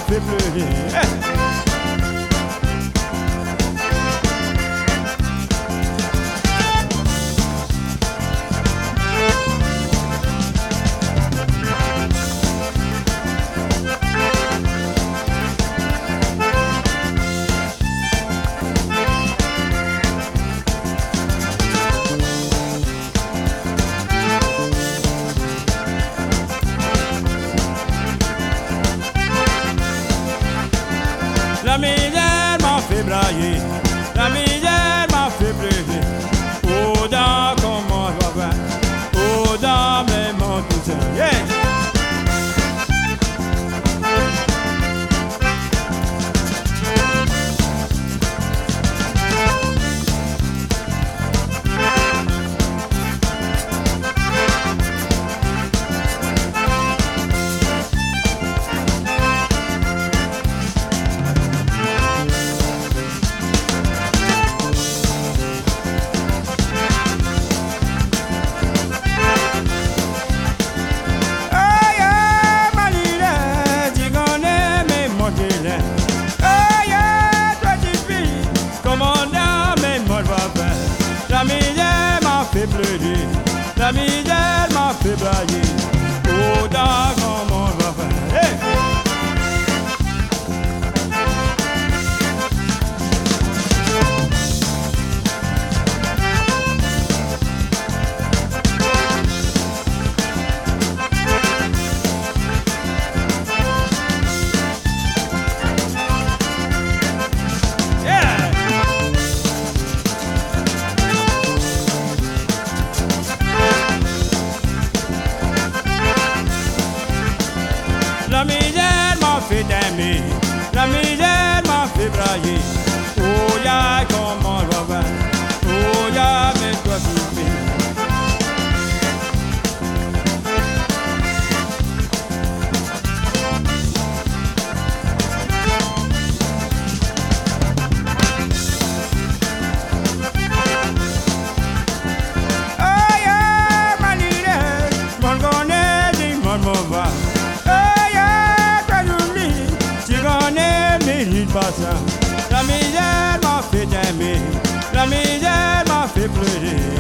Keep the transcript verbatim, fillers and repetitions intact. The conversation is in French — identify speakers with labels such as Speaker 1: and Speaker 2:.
Speaker 1: fait pleurer. La misère m'a fait brailler, la misère m'a fait pleurer. Oh, dans comment je vais, oh, dans mes mots tout ça. Yeah. La misère m'a fait pleurer, la misère m'a fait brailler. Oh, dans comment on va faire. Hey! La misère m'a fait aimer, la misère m'a fait brailler. Oh, y'a comment je vais, oh, y'a mes toi souffrir. Oh, y'a ma lire, mon connaît, dis mon mauvais. La misère m'a fait aimer, la misère m'a fait pleurer.